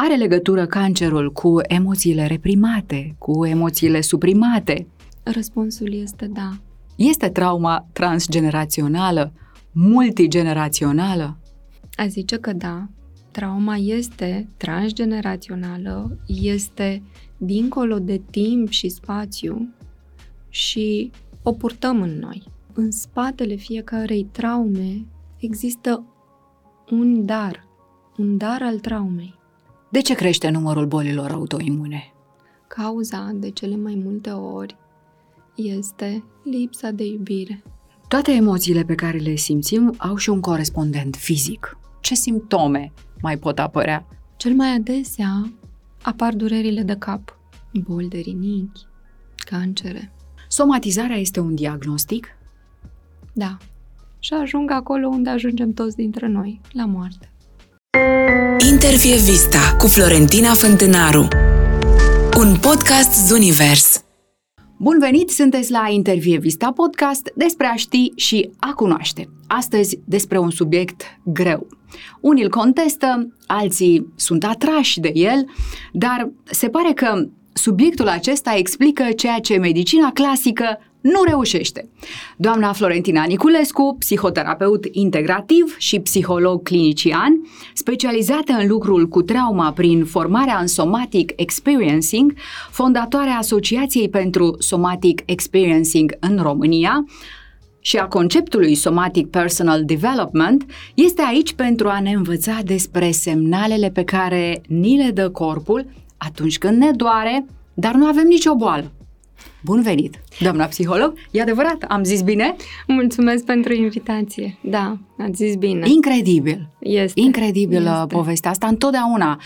Are legătură cancerul cu emoțiile reprimate, cu emoțiile suprimate? Răspunsul este da. Este trauma transgenerațională, multigenerațională? A zice că da. Trauma este transgenerațională, este dincolo de timp și spațiu și o purtăm în noi. În spatele fiecarei traume există un dar al traumei. De ce crește numărul bolilor autoimune? Cauza, de cele mai multe ori, este lipsa de iubire. Toate emoțiile pe care le simțim au și un corespondent fizic. Ce simptome mai pot apărea? Cel mai adesea apar durerile de cap, boli de rinichi, cancere. Somatizarea este un diagnostic? Da. Și ajung acolo unde ajungem toți dintre noi, la moarte. Intervie Vista cu Florentina Fântânaru, un podcast Zunivers. Bun venit, sunteți la Intervie Vista, podcast despre a ști și a cunoaște. Astăzi despre un subiect greu. Unii îl contestă, alții sunt atrași de el, dar se pare că subiectul acesta explică ceea ce medicina clasică nu reușește. Doamna Florentina Niculescu, psihoterapeut integrativ și psiholog clinician, specializată în lucrul cu trauma prin formarea în Somatic Experiencing, fondatoarea Asociației pentru Somatic Experiencing în România și a conceptului Somatic Personal Development, este aici pentru a ne învăța despre semnalele pe care ni le dă corpul atunci când ne doare, dar nu avem nicio boală. Bun venit, doamna psiholog! E adevărat, am zis bine? Mulțumesc pentru invitație. Da, ați zis bine. Incredibil! Este. Incredibilă povestea asta. Întotdeauna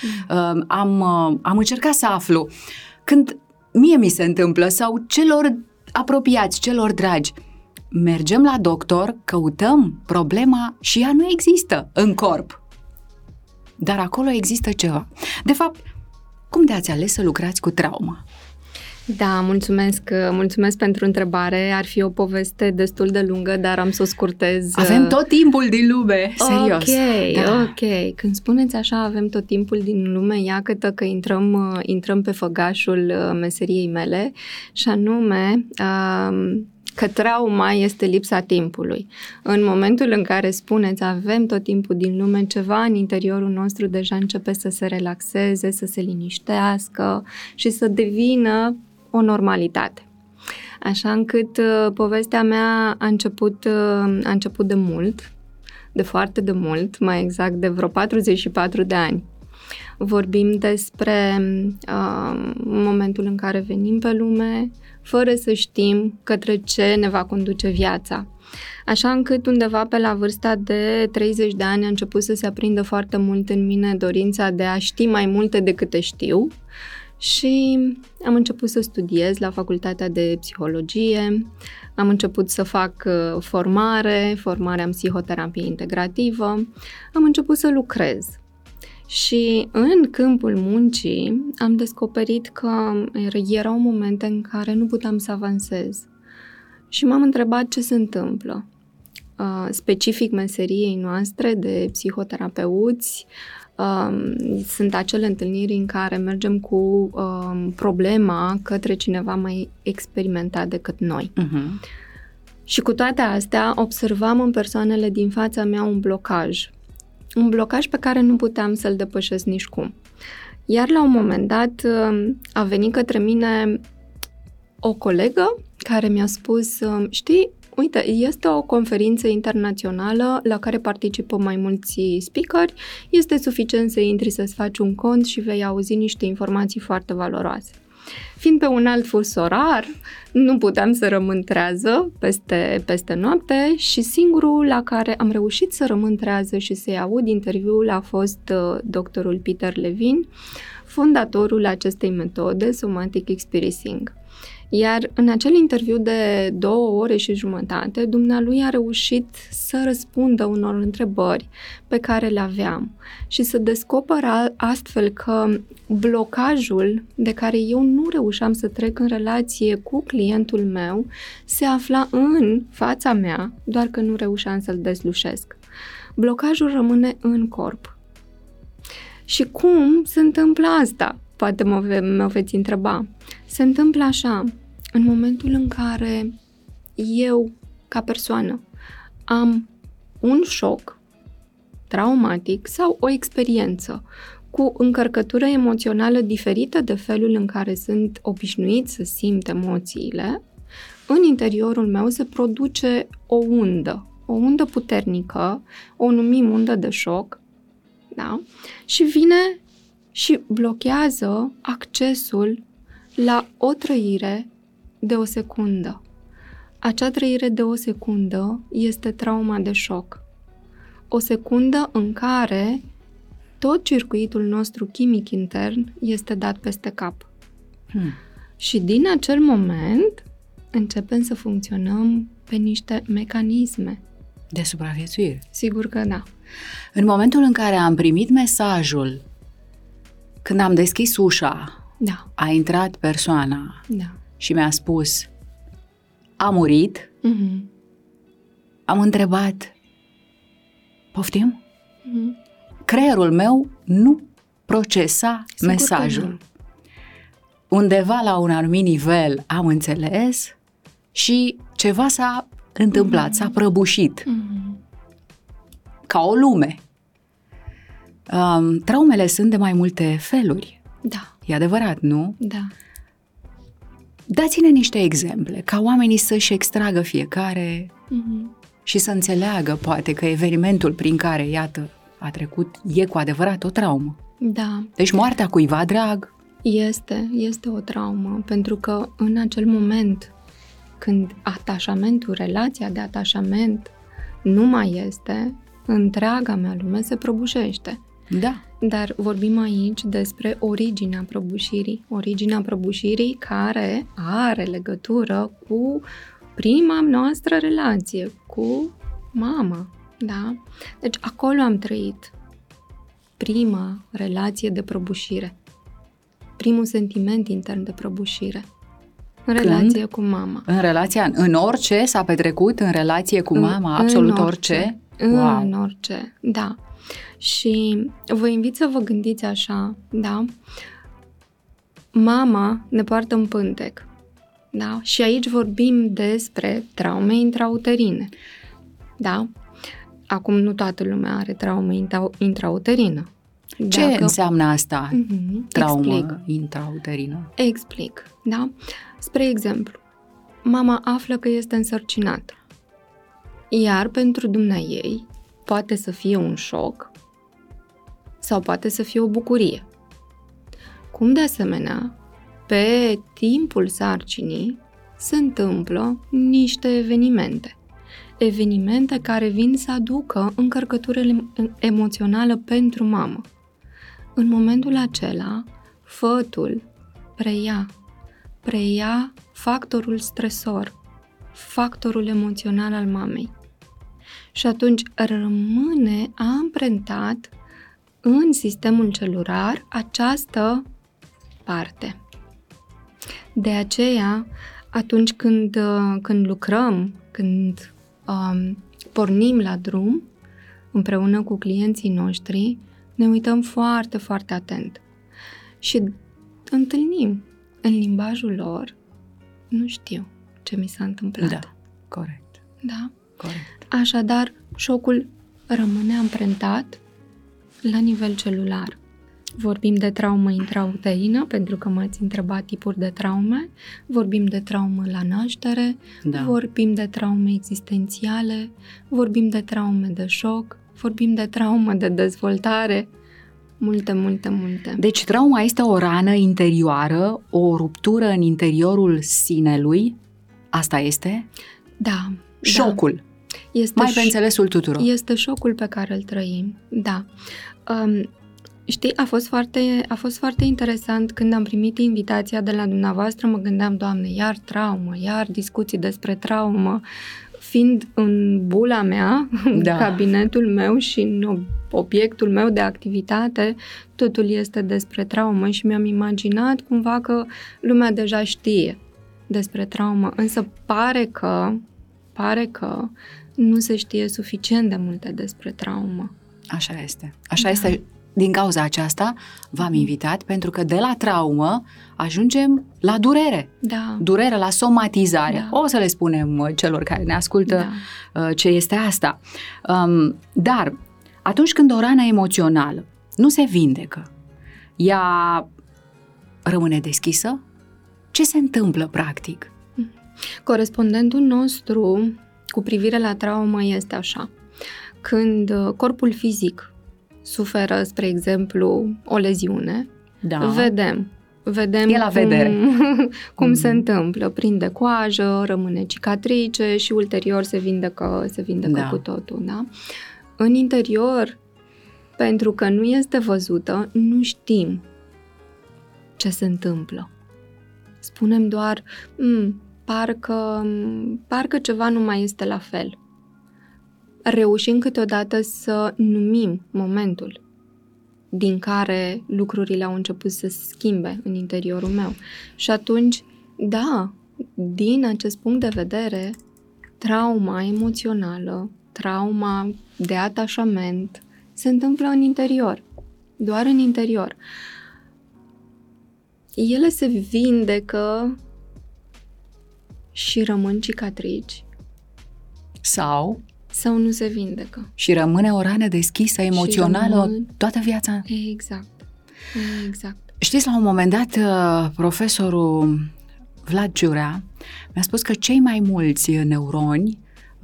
am încercat să aflu. Când mie mi se întâmplă sau celor apropiați, celor dragi, mergem la doctor, căutăm problema și ea nu există în corp. Dar acolo există ceva. De fapt, cum de-ați ales să lucrați cu trauma? Da, mulțumesc pentru întrebare. Ar fi o poveste destul de lungă, dar am să o scurtez. Avem tot timpul din lume, serios. Ok. Când spuneți așa, avem tot timpul din lume, iată că intrăm pe făgașul meseriei mele, și anume că trauma este lipsa timpului. În momentul în care spuneți avem tot timpul din lume, ceva în interiorul nostru deja începe să se relaxeze, să se liniștească și să devină o normalitate. Așa încât povestea mea a început de mult, de foarte de mult, mai exact de vreo 44 de ani. Vorbim despre momentul în care venim pe lume, fără să știm către ce ne va conduce viața. Așa încât undeva pe la vârsta de 30 de ani a început să se aprindă foarte mult în mine dorința de a ști mai multe decât știu și am început să studiez la facultatea de psihologie, am început să fac formarea în psihoterapie integrativă, am început să lucrez. Și în câmpul muncii am descoperit că erau momente în care nu puteam să avansez. Și m-am întrebat ce se întâmplă. Specific meseriei noastre de psihoterapeuți, sunt acele întâlniri în care mergem cu problema către cineva mai experimentat decât noi. Uh-huh. Și cu toate astea observam în persoanele din fața mea un blocaj. Un blocaj pe care nu puteam să-l depășesc nicicum. Iar la un moment dat a venit către mine o colegă care mi-a spus, știi, uite, este o conferință internațională la care participă mai mulți speakeri, este suficient să intri să-ți faci un cont și vei auzi niște informații foarte valoroase. Fiind pe un alt fus orar, nu puteam să rămân trează peste noapte și singurul la care am reușit să rămân trează și să-i aud interviul a fost doctorul Peter Levine, fondatorul acestei metode, Somatic Experiencing. Iar în acel interviu de 2 ore și jumătate, dumnealui a reușit să răspundă unor întrebări pe care le aveam și să descoperă astfel că blocajul de care eu nu reușeam să trec în relație cu clientul meu se afla în fața mea, doar că nu reușeam să-l deslușesc. Blocajul rămâne în corp. Și cum se întâmplă asta? Poate mă veți întreba. Se întâmplă așa, în momentul în care eu, ca persoană, am un șoc traumatic sau o experiență cu încărcătură emoțională diferită de felul în care sunt obișnuit să simt emoțiile, în interiorul meu se produce o undă puternică, o numim undă de șoc, da? Și vine și blochează accesul la o trăire de o secundă. Acea trăire de o secundă este trauma de șoc. O secundă în care tot circuitul nostru chimic intern este dat peste cap. Și din acel moment începem să funcționăm pe niște mecanisme de supraviețuire. Sigur că da. În momentul în care am primit mesajul, când am deschis ușa, Da. a intrat persoana Da. și mi-a spus: a murit, am întrebat: poftim? Creierul meu nu procesa Sigur mesajul. Undeva la un anumit nivel am înțeles și ceva s-a întâmplat, s-a prăbușit. Ca o lume. Traumele sunt de mai multe feluri. Da. E adevărat, nu? Da. Dați-ne niște exemple, ca oamenii să-și extragă fiecare și să înțeleagă, poate, că evenimentul prin care, iată, a trecut e cu adevărat o traumă. Da. Deci moartea cuiva drag Este o traumă, pentru că în acel moment când atașamentul, relația de atașament nu mai este, întreaga mea lume se prăbușește. Da. Dar vorbim aici despre originea prăbușirii. Originea prăbușirii care are legătură cu prima noastră relație, cu mama. Da? Deci acolo am trăit prima relație de prăbușire. Primul sentiment intern de prăbușire. În relație cu mama. În relația, în orice s-a petrecut în relație cu mama, absolut orice. Wow. În orice, da. Și vă invit să vă gândiți așa, da? Mama ne poartă în pântec, da? Și aici vorbim despre traume intrauterine, da? Acum nu toată lumea are traumă intrauterină. Ce înseamnă asta, traumă Explic. intrauterină? Explic, da? Spre exemplu, mama află că este însărcinată, iar pentru dumneaei poate să fie un șoc sau poate să fie o bucurie. Cum de asemenea, pe timpul sarcinii se întâmplă niște evenimente care vin să aducă încărcătură emoțională pentru mamă. În momentul acela, fătul preia factorul stresor, factorul emoțional al mamei. Și atunci rămâne amprentat în sistemul celular această parte. De aceea, atunci când lucrăm, când pornim la drum, împreună cu clienții noștri, ne uităm foarte, foarte atent. Și întâlnim în limbajul lor, nu știu ce mi s-a întâmplat. Da, corect. Da? Corect. Așadar, șocul rămâne amprentat la nivel celular. Vorbim de traumă intrauterină, pentru că m-ați întrebat tipuri de traume, vorbim de traumă la naștere, vorbim de traume existențiale, vorbim de traume de șoc, vorbim de traumă de dezvoltare, multe. Deci trauma este o rană interioară, o ruptură în interiorul sinelui, asta este? Da. Șocul. Da. Este mai pe înțelesul tuturor. Este șocul pe care îl trăim, da. Știi, a fost foarte interesant când am primit invitația de la dumneavoastră, mă gândeam, Doamne, iar traumă, iar discuții despre traumă, fiind în bula mea, în cabinetul meu și în obiectul meu de activitate, totul este despre traumă și mi-am imaginat cumva că lumea deja știe despre traumă, însă pare că nu se știe suficient de multe despre traumă. Așa este. Așa este. din cauza aceasta v-am invitat, pentru că de la traumă ajungem la durere. Da. Durere, la somatizare. Da. O să le spunem celor care ne ascultă ce este asta. Dar atunci când o rană emoțională nu se vindecă, ea rămâne deschisă? Ce se întâmplă practic? Corespondentul nostru cu privire la traumă este așa. Când corpul fizic suferă, spre exemplu, o leziune, vedem e la vedere. cum se întâmplă. Prinde coajă, rămâne cicatrice și ulterior se vindecă cu totul. Da? În interior, pentru că nu este văzută, nu știm ce se întâmplă. Spunem doar, parcă ceva nu mai este la fel. Reușim câteodată să numim momentul din care lucrurile au început să se schimbe în interiorul meu. Și atunci, da, din acest punct de vedere, trauma emoțională, trauma de atașament, se întâmplă în interior, doar în interior. Ele se vindecă și rămân cicatrici. Sau nu se vindecă. Și rămâne o rană deschisă, emoțională, toată viața. Exact. Știți, la un moment dat, profesorul Vlad Giurea mi-a spus că cei mai mulți neuroni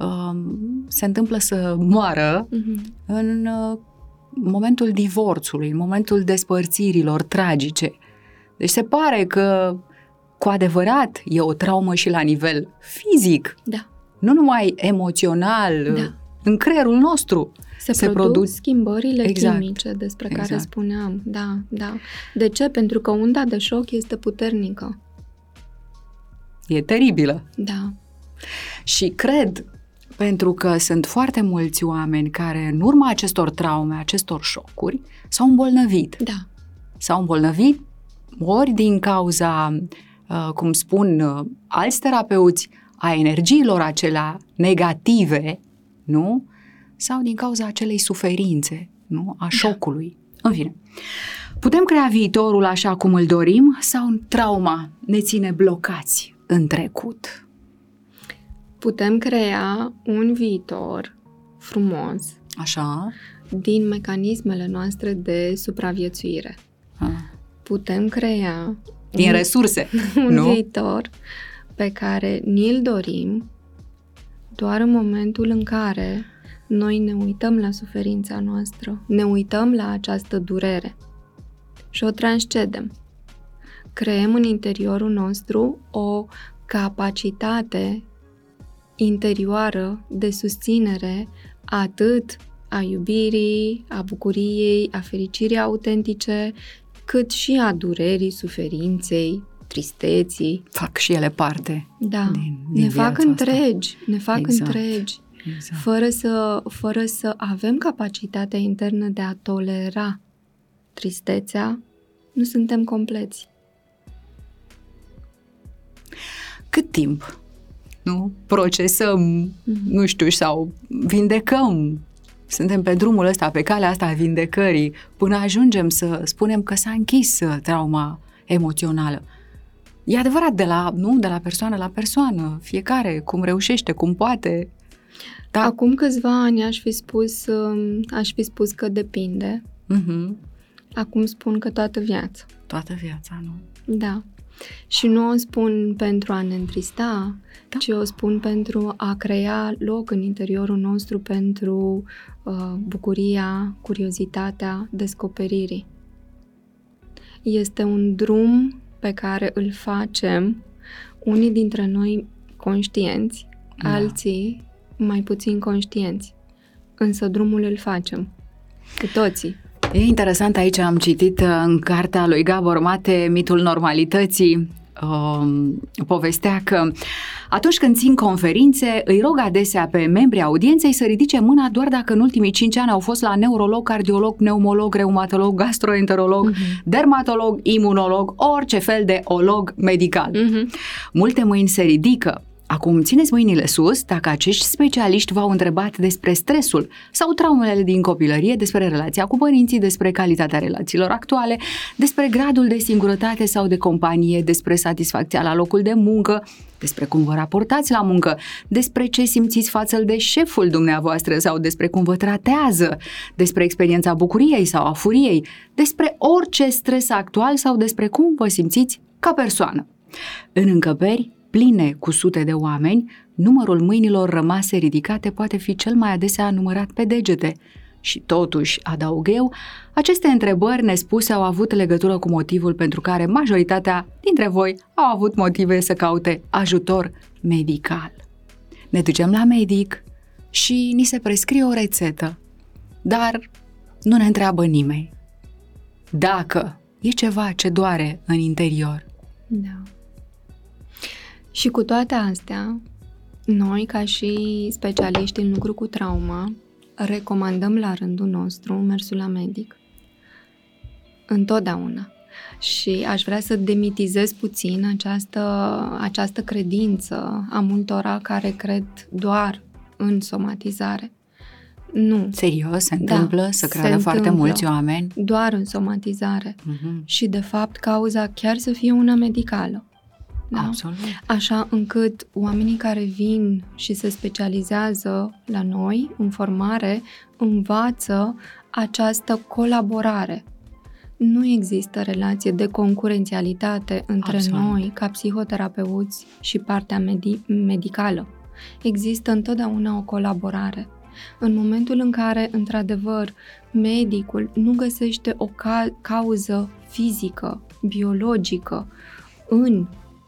se întâmplă să moară în momentul divorțului, în momentul despărțirilor tragice. Deci se pare că cu adevărat e o traumă și la nivel fizic. Da. Nu numai emoțional, în creierul nostru. Se produc schimbările chimice despre care spuneam. Da. De ce? Pentru că unda de șoc este puternică. E teribilă. Da. Și cred, pentru că sunt foarte mulți oameni care, în urma acestor traume, acestor șocuri, s-au îmbolnăvit. Da. S-au îmbolnăvit ori din cauza, cum spun alți terapeuți, a energiilor acelea negative, nu? Sau din cauza acelei suferințe, nu? A șocului. În fine, putem crea viitorul așa cum îl dorim sau trauma ne ține blocați în trecut? Putem crea un viitor frumos. Așa. Din mecanismele noastre de supraviețuire. Putem crea din resurse, un viitor pe care ni-l dorim doar în momentul în care noi ne uităm la suferința noastră, ne uităm la această durere și o transcedem. Creăm în interiorul nostru o capacitate interioară de susținere atât a iubirii, a bucuriei, a fericirii autentice, cât și a durerii, suferinței, tristeții. Fac și ele parte din ne fac întregi, ne fac întregi. Exact. Fără să avem capacitatea internă de a tolera tristețea, nu suntem compleți. Cât timp, nu? Procesăm, nu știu, sau vindecăm. Suntem pe drumul ăsta, pe calea asta a vindecării, până ajungem să spunem că s-a închis trauma emoțională. E adevărat, de la persoană la persoană, fiecare cum reușește, cum poate. Da. Acum câțiva ani aș fi spus că depinde. Acum spun că toată viața. Toată viața, nu? Da. Și nu o spun pentru a ne întrista, ci o spun pentru a crea loc în interiorul nostru pentru bucuria, curiozitatea, descoperirii. Este un drum pe care îl facem unii dintre noi conștienți, alții mai puțin conștienți. Însă drumul îl facem, cu toții. E interesant, aici am citit în cartea lui Gabor Mate, Mitul normalității, povestea că atunci când țin conferințe, îi rog adesea pe membrii audienței să ridice mâna doar dacă în ultimii 5 ani au fost la neurolog, cardiolog, pneumolog, reumatolog, gastroenterolog, dermatolog, imunolog, orice fel de olog medical. Multe mâini se ridică, Acum, țineți mâinile sus dacă acești specialiști v-au întrebat despre stresul sau traumele din copilărie, despre relația cu părinții, despre calitatea relațiilor actuale, despre gradul de singurătate sau de companie, despre satisfacția la locul de muncă, despre cum vă raportați la muncă, despre ce simțiți față de șeful dumneavoastră sau despre cum vă tratează, despre experiența bucuriei sau a furiei, despre orice stres actual sau despre cum vă simțiți ca persoană. În încăperi pline cu sute de oameni, numărul mâinilor rămase ridicate poate fi cel mai adesea numărat pe degete. Și totuși, adaug eu, aceste întrebări nespuse au avut legătură cu motivul pentru care majoritatea dintre voi au avut motive să caute ajutor medical. Ne ducem la medic și ni se prescrie o rețetă, dar nu ne întreabă nimeni dacă e ceva ce doare în interior. Da. Și cu toate astea, noi, ca și specialiști în lucru cu trauma, recomandăm la rândul nostru mersul la medic. Întotdeauna. Și aș vrea să demitizez puțin această credință a multora care cred doar în somatizare. Nu. Serios? Se întâmplă să creadă foarte mulți oameni? Doar în somatizare. Și, de fapt, cauza chiar să fie una medicală. Da? Absolut. Așa încât oamenii care vin și se specializează la noi în formare învață această colaborare. Nu există relație de concurențialitate între noi ca psihoterapeuți și partea medicală. Există întotdeauna o colaborare. În momentul în care, într-adevăr, medicul nu găsește o cauză fizică, biologică în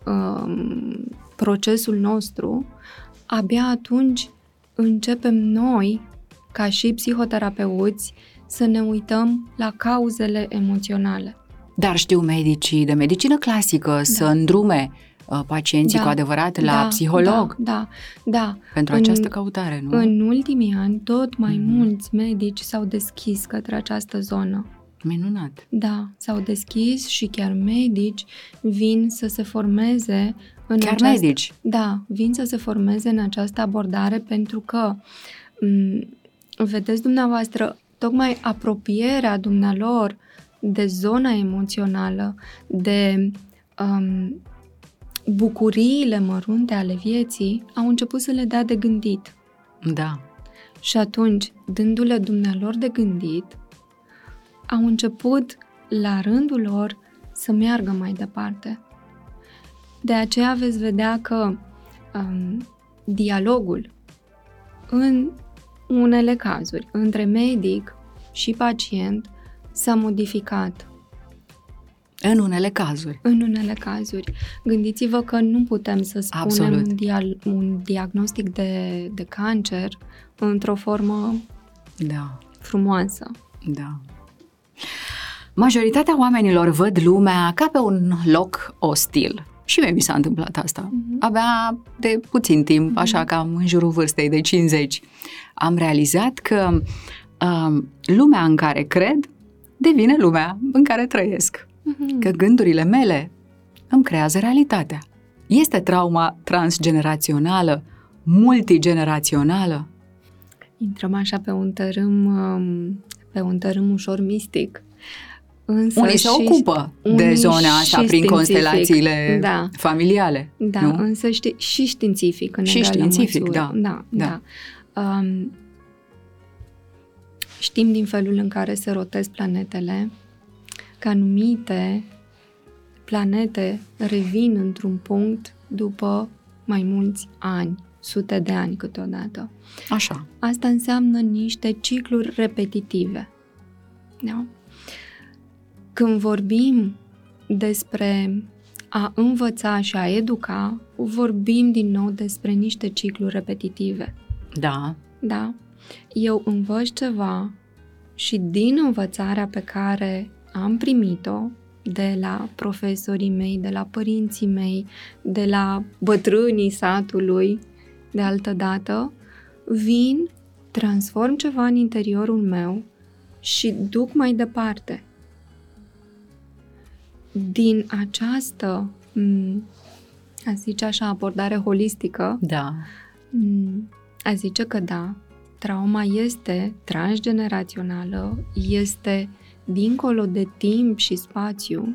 procesul nostru, abia atunci începem noi, ca și psihoterapeuți, să ne uităm la cauzele emoționale. Dar știu medicii de medicină clasică să îndrume pacienții cu adevărat la psiholog. Da. Pentru această căutare, nu? În ultimii ani, tot mai mulți medici s-au deschis către această zonă. Minunat. Da, s-au deschis și chiar medici vin să se formeze în medici? Da, vin să se formeze în această abordare pentru că, vedeți dumneavoastră, tocmai apropierea dumnealor de zona emoțională, de bucuriile mărunte ale vieții, au început să le dea de gândit. Da. Și atunci, dându-le dumnealor de gândit, au început, la rândul lor, să meargă mai departe. De aceea veți vedea că dialogul, în unele cazuri, între medic și pacient, s-a modificat. În unele cazuri. În unele cazuri. Gândiți-vă că nu putem să spunem un diagnostic de cancer într-o formă frumoasă. Da. Majoritatea oamenilor văd lumea ca pe un loc ostil. Și mie mi s-a întâmplat asta. Abia de puțin timp, așa cam în jurul vârstei de 50, am realizat că lumea în care cred devine lumea în care trăiesc. Că gândurile mele îmi creează realitatea. Este trauma transgenerațională, multigenerațională? Intrăm așa pe un tărâm ușor mistic. Însă unii se ocupă de zona asta prin constelațiile familiale. Da, nu? Însă și științific în și științific, măsură. Da. Știm din felul în care se rotesc planetele că anumite planete revin într-un punct după mai mulți ani, sute de ani câteodată. Așa. Asta înseamnă niște cicluri repetitive. Da? Când vorbim despre a învăța și a educa, vorbim din nou despre niște cicluri repetitive. Da. Da? Eu învăț ceva și din învățarea pe care am primit-o de la profesorii mei, de la părinții mei, de la bătrânii satului, de altă dată, vin, transform ceva în interiorul meu și duc mai departe. Din această A zice așa, abordare holistică. Da. A zice că da, trauma este transgenerațională, este dincolo de timp și spațiu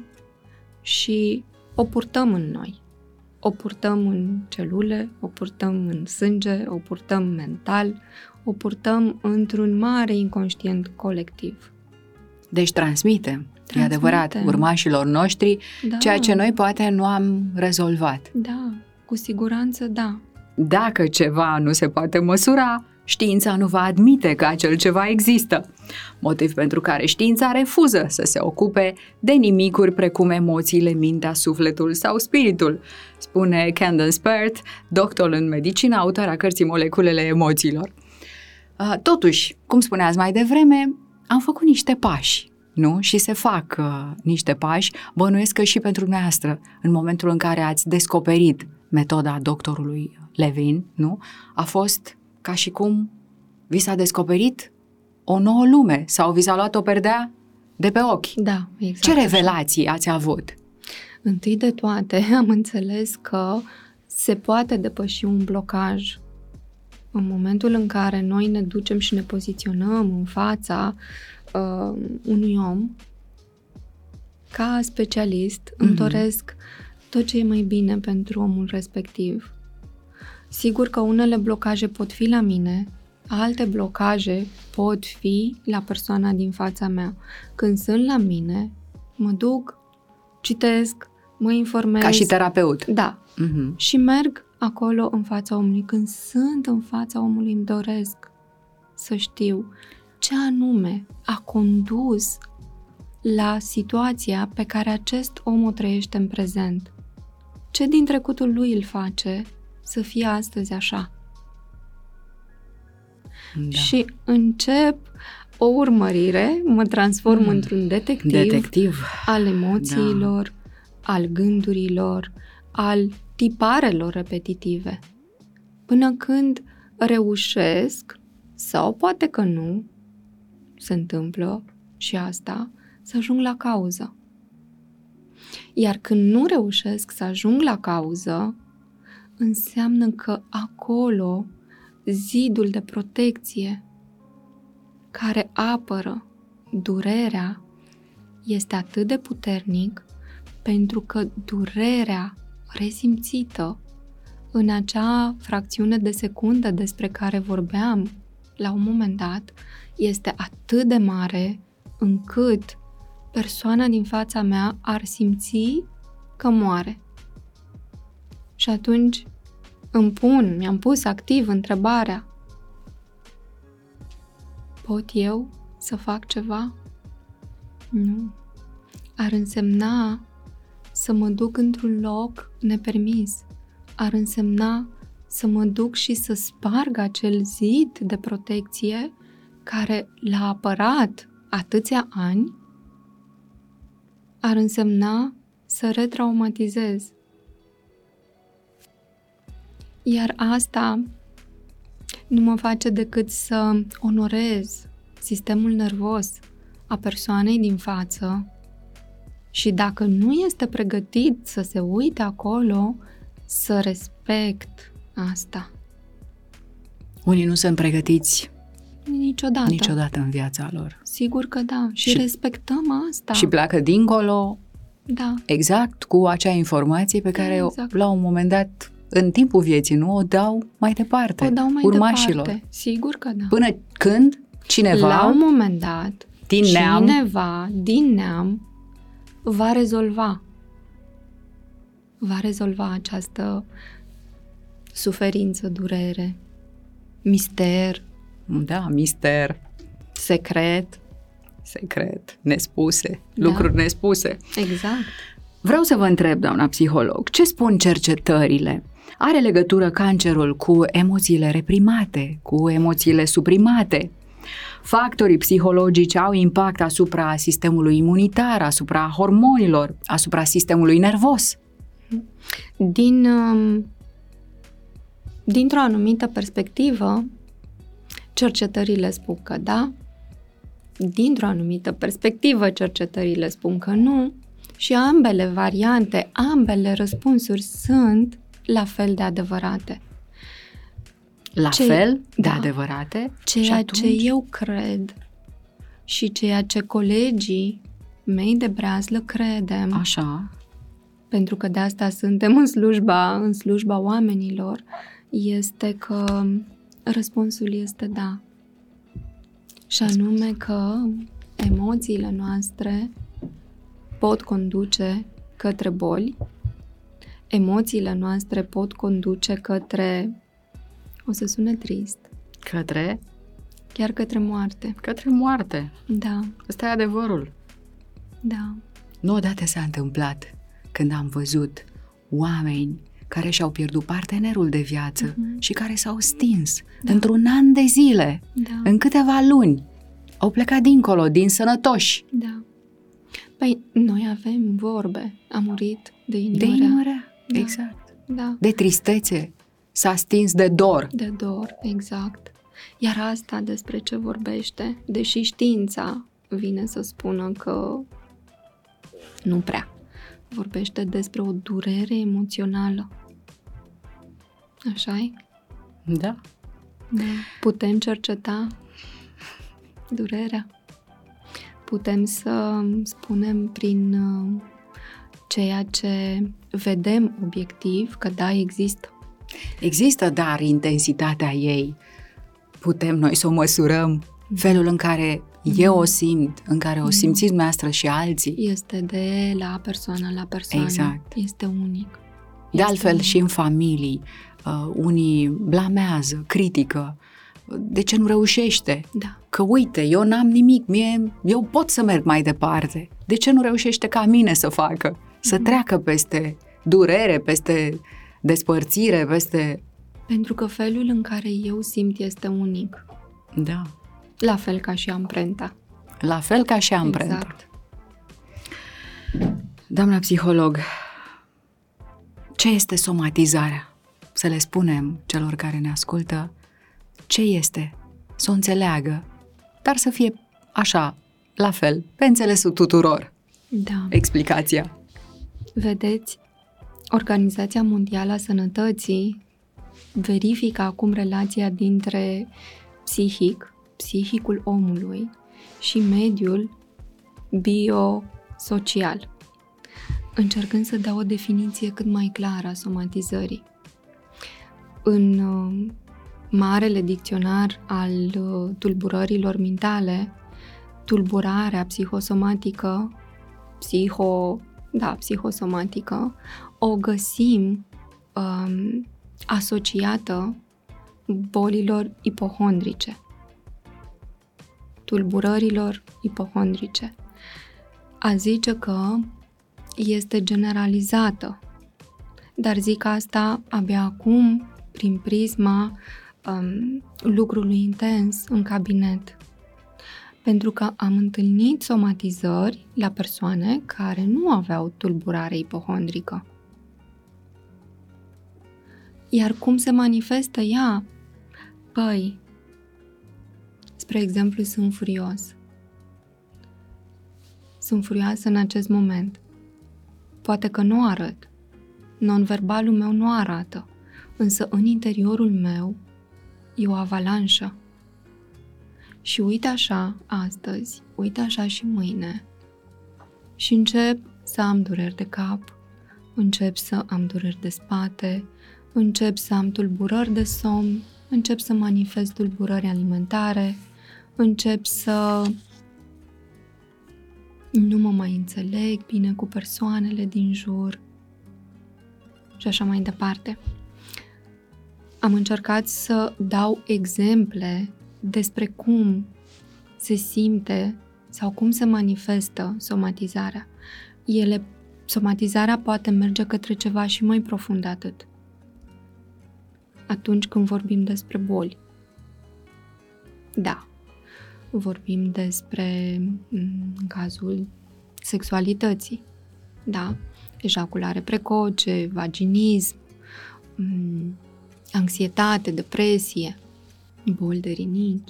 și o purtăm în noi. O purtăm în celule, o purtăm în sânge, o purtăm mental, o purtăm într-un mare inconștient colectiv. Deci transmitem, e adevărat, urmașilor noștri, ceea ce noi poate nu am rezolvat. Da, cu siguranță da. Dacă ceva nu se poate măsura, știința nu va admite că acel ceva există. Motiv pentru care știința refuză să se ocupe de nimicuri precum emoțiile, mintea, sufletul sau spiritul, spune Candace Pert, doctor în medicină, autor a cărții Moleculele emoțiilor. Totuși, cum spuneați mai devreme, am făcut niște pași, nu? Și se fac niște pași, bănuiesc că și pentru dumneavoastră, în momentul în care ați descoperit metoda doctorului Levin, nu? A fost ca și cum vi s-a descoperit o nouă lume sau vi s-a luat o perdea de pe ochi. Da, exact. Ce revelații ați avut? Întâi de toate am înțeles că se poate depăși un blocaj în momentul în care noi ne ducem și ne poziționăm în fața unui om. Ca specialist îmi doresc tot ce e mai bine pentru omul respectiv. Sigur că unele blocaje pot fi la mine, alte blocaje pot fi la persoana din fața mea. Când sunt la mine, mă duc, citesc, mă informez. Ca și terapeut. Da. Și merg acolo în fața omului. Când sunt în fața omului, îmi doresc să știu ce anume a condus la situația pe care acest om o trăiește în prezent. Ce din trecutul lui îl face să fie astăzi așa. Da. Și încep o urmărire, mă transform într-un detectiv al emoțiilor, al gândurilor, al tiparelor repetitive. Până când reușesc, sau poate că nu, se întâmplă și asta, să ajung la cauză. Iar când nu reușesc să ajung la cauză, înseamnă că acolo zidul de protecție care apără durerea este atât de puternic, pentru că durerea resimțită în acea fracțiune de secundă despre care vorbeam la un moment dat este atât de mare încât persoana din fața mea ar simți că moare. Și atunci mi-am pus activ întrebarea: pot eu să fac ceva? Nu. Ar însemna să mă duc într-un loc nepermis. Ar însemna să mă duc și să sparg acel zid de protecție care l-a apărat atâția ani. Ar însemna să retraumatizez. Iar asta nu mă face decât să onorez sistemul nervos a persoanei din față și dacă nu este pregătit să se uite acolo, să respect asta. Unii nu sunt pregătiți niciodată în viața lor. Sigur că da. Și respectăm asta. Și pleacă dincolo, da, exact cu acea informație pe care la un moment dat, în timpul vieții, nu o dau mai departe. O dau mai urmașilor. Departe. Sigur că da. Până când cineva, la un moment dat, cineva din neam va rezolva această suferință, durere, mister. Da, mister. Secret, nespuse, lucruri nespuse. Exact. Vreau să vă întreb, doamna psiholog, ce spun cercetările? Are legătură cancerul cu emoțiile reprimate, cu emoțiile suprimate? Factorii psihologici au impact asupra sistemului imunitar, asupra hormonilor, asupra sistemului nervos? Dintr-o anumită perspectivă, cercetările spun că da, dintr-o anumită perspectivă, cercetările spun că nu Și ambele variante, ambele răspunsuri sunt la fel de adevărate. La fel de adevărate? Ceea ce eu cred și ceea ce colegii mei de breazlă credem. Așa. Pentru că de asta suntem în slujba oamenilor, este că răspunsul este da. Și anume că emoțiile noastre pot conduce către boli, emoțiile noastre pot conduce către, o să sune trist, chiar către moarte. Către moarte. Da. Ăsta e adevărul. Da. Nu odată s-a întâmplat când am văzut oameni care și-au pierdut partenerul de viață și care s-au stins într-un an de zile, în câteva luni. Au plecat dincolo, din sănătoși. Da. Păi, noi avem vorbe. A murit de inimă De inimă rea, Da. exact. Da. De tristețe, s-a stins de dor. De dor, exact. Iar asta despre ce vorbește, deși știința vine să spună că nu prea, vorbește despre o durere emoțională. Așa-i? Da. Putem cerceta durerea. Putem să spunem prin ceea ce vedem obiectiv că da, există. Există, dar intensitatea ei putem noi să o măsurăm, felul în care eu o simt, în care o simțiți dumneavoastră și alții. Este de la persoană la persoană. Exact. Este unic. De altfel și în familii, unii blamează, critică. De ce nu reușește? Da. Că uite, eu n-am nimic, eu pot să merg mai departe. De ce nu reușește ca mine să facă? Să treacă peste durere, peste despărțire, peste... Pentru că felul în care eu simt este unic. Da. La fel ca și amprenta. La fel ca și amprenta. Exact. Doamna psiholog, ce este somatizarea? Să le spunem celor care ne ascultă ce este, să o înțeleagă, dar să fie așa, la fel, pe înțelesul tuturor. Da. Explicația. Vedeți, Organizația Mondială a Sănătății verifică acum relația dintre psihicul omului și mediul biosocial, încercând să dea o definiție cât mai clară a somatizării. În marele dicționar al tulburărilor mentale, tulburarea psihosomatică, psihosomatică, o găsim asociată bolilor ipohondrice, tulburărilor ipohondrice. A zice că este generalizată, dar zic asta abia acum prin prisma lucrului intens în cabinet. Pentru că am întâlnit somatizări la persoane care nu aveau tulburare ipohondrică. Iar cum se manifestă ea? Păi, spre exemplu, sunt furios. Sunt furioasă în acest moment. Poate că nu arăt. Non-verbalul meu nu arată. Însă în interiorul meu e o avalanșă. Și uite așa astăzi, uite așa și mâine. Și încep să am dureri de cap, încep să am dureri de spate, încep să am tulburări de somn, încep să manifest tulburări alimentare, încep să nu mă mai înțeleg bine cu persoanele din jur și așa mai departe. Am încercat să dau exemple despre cum se simte sau cum se manifestă somatizarea. Somatizarea poate merge către ceva și mai profund de atât. Atunci când vorbim despre boli. Da, vorbim despre, în cazul sexualității, da, ejaculare precoce, vaginism, anxietate, depresie, boli de rinichi,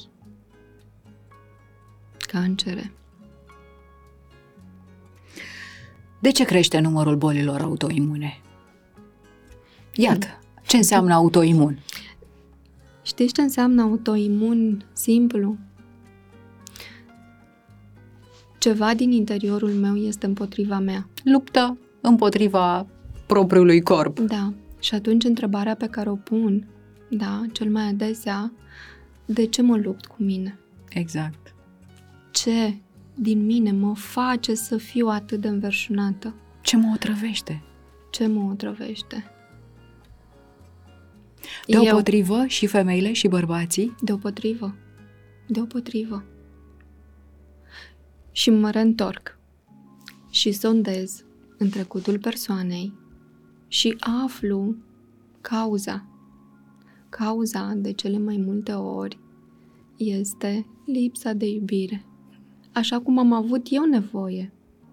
cancere. De ce crește numărul bolilor autoimune? Iată, ce înseamnă autoimun? Știți ce înseamnă autoimun? Simplu. Ceva din interiorul meu este împotriva mea. Luptă împotriva propriului corp. Da. Și atunci întrebarea pe care o pun, cel mai adesea, de ce mă lupt cu mine? Exact. Ce din mine mă face să fiu atât de înverșunată? Ce mă otrăvește? Ce mă otrăvește? Deopotrivă și femeile și bărbații? Deopotrivă. Și mă reîntorc și sondez în trecutul persoanei și aflu cauza. Cauza, de cele mai multe ori, este lipsa de iubire. Așa cum am avut eu nevoie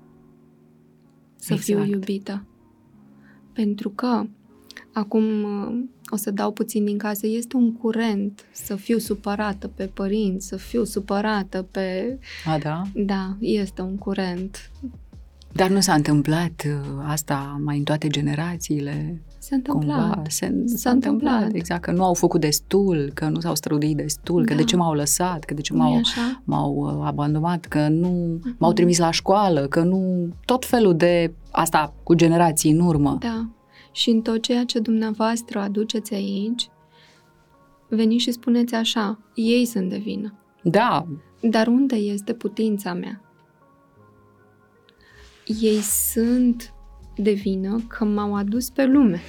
să fiu iubită. Pentru că, acum o să dau puțin din casă, este un curent să fiu supărată pe părinți, să fiu supărată pe... A, da? Da, este un curent. Dar nu s-a întâmplat asta mai în toate generațiile? S-a întâmplat. S-a întâmplat. Exact, că nu au făcut destul, că nu s-au străduit destul, că de ce m-au lăsat, că de ce m-au abandonat, că nu m-au trimis la școală, că nu... Tot felul de... Asta cu generații în urmă. Da. Și în tot ceea ce dumneavoastră aduceți aici, veniți și spuneți așa, ei sunt de vină. Da. Dar unde este putința mea? Ei sunt de vină că m-au adus pe lume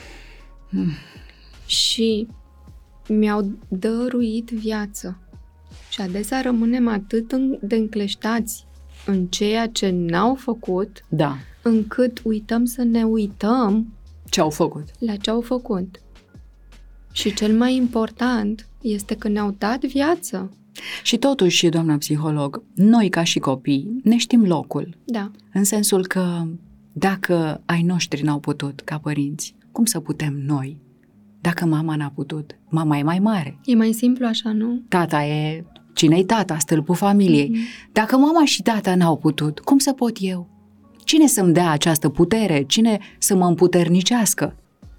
și mi-au dăruit viață. Și adesea rămânem atât de încleștați în ceea ce n-au făcut, încât uităm să ne uităm ce au făcut. La ce au făcut. Și cel mai important este că ne-au dat viață. Și totuși, doamna psiholog, noi ca și copii ne știm locul. Da. În sensul că dacă ai noștri n-au putut ca părinți, cum să putem noi? Dacă mama n-a putut, mama e mai mare. E mai simplu așa, nu? Tata e... Cine-i tata? Stâlpul familiei. Dacă mama și tata n-au putut, cum să pot eu? Cine să-mi dea această putere? Cine să mă împuternicească?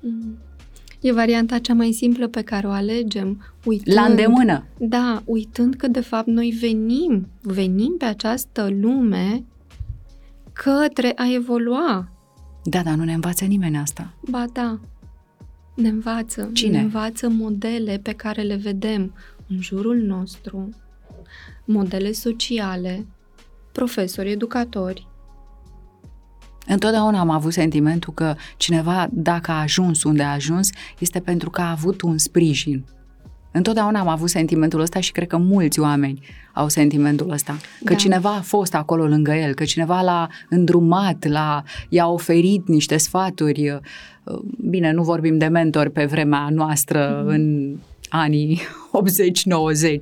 E varianta cea mai simplă pe care o alegem, uitând... La îndemână. Da, uitând că de fapt noi venim pe această lume către a evolua. Da, dar nu ne învață nimeni asta. Ba da, ne învață. Cine? Ne învață modele pe care le vedem în jurul nostru, modele sociale, profesori, educatori. Întotdeauna am avut sentimentul că cineva, dacă a ajuns unde a ajuns, este pentru că a avut un sprijin. Întotdeauna am avut sentimentul ăsta și cred că mulți oameni au sentimentul ăsta. Că cineva a fost acolo lângă el, că cineva l-a îndrumat, i-a oferit niște sfaturi. Bine, nu vorbim de mentori pe vremea noastră, în anii 80-90,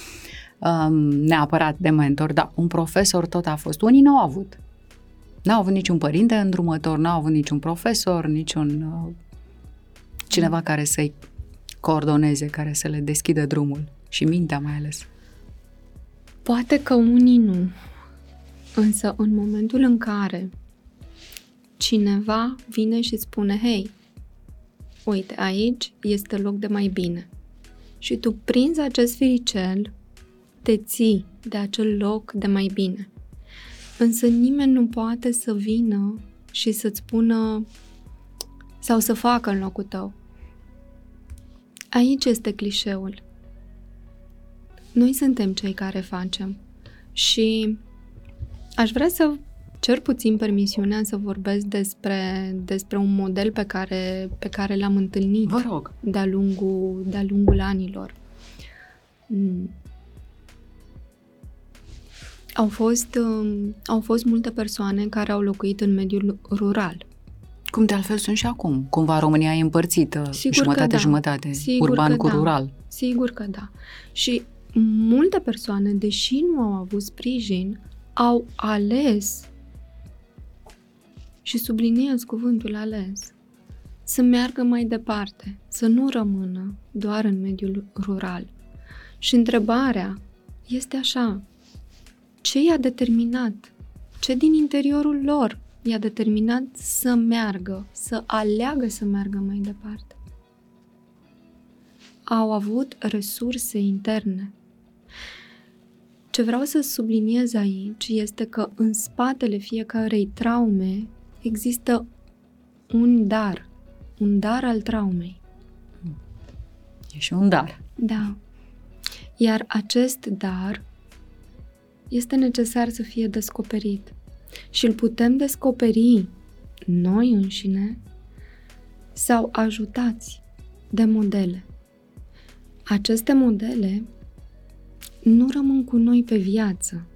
neapărat de mentor, dar un profesor tot a fost. Unii n-au avut. N-au avut niciun părinte îndrumător, n-au avut niciun profesor, niciun cineva care să-i coordoneze, care să le deschidă drumul și mintea mai ales. Poate că unii nu, însă în momentul în care cineva vine și spune, hei, uite, aici este loc de mai bine și tu prinzi acest firicel, te ții de acel loc de mai bine. Însă nimeni nu poate să vină și să-ți spună sau să facă în locul tău. Aici este clișeul. Noi suntem cei care facem. Și aș vrea să cer puțin permisiunea să vorbesc despre un model pe care l-am întâlnit. Vă rog. De-a lungul anilor. Au fost multe persoane care au locuit în mediul rural. Cum de altfel sunt și acum. Cumva România e împărțită jumătate-jumătate, urban cu rural. Sigur că da. Și multe persoane, deși nu au avut sprijin, au ales, și subliniez cuvântul ales, să meargă mai departe, să nu rămână doar în mediul rural. Și întrebarea este așa: ce i-a determinat? Ce din interiorul lor i-a determinat să meargă, să aleagă să meargă mai departe. Au avut resurse interne. Ce vreau să subliniez aici este că în spatele fiecarei traume există un dar al traumei. E și un dar. Da. Iar acest dar este necesar să fie descoperit. Și îl putem descoperi noi înșine sau ajutați de modele. Aceste modele nu rămân cu noi pe viață,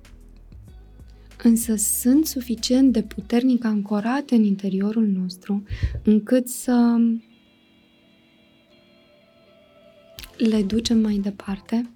însă sunt suficient de puternic ancorate în interiorul nostru încât să le ducem mai departe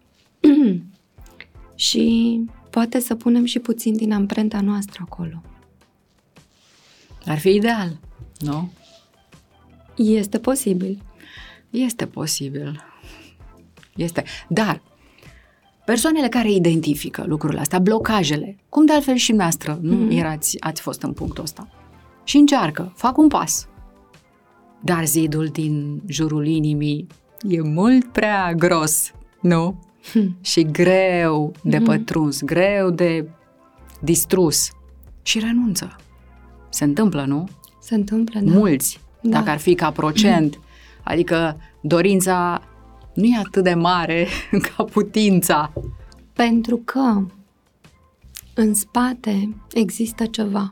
și poate să punem și puțin din amprenta noastră acolo. Ar fi ideal, nu? Este posibil. Este posibil. Este. Dar persoanele care identifică lucrurile astea, blocajele, cum de altfel și noastră, nu ați fost în punctul ăsta, și încearcă, fac un pas. Dar zidul din jurul inimii e mult prea gros, nu? Și greu de pătruns, greu de distrus. Și renunță. Se întâmplă, nu? Se întâmplă, da. Mulți, dacă ar fi ca procent. Adică dorința nu e atât de mare ca putința. Pentru că în spate există ceva.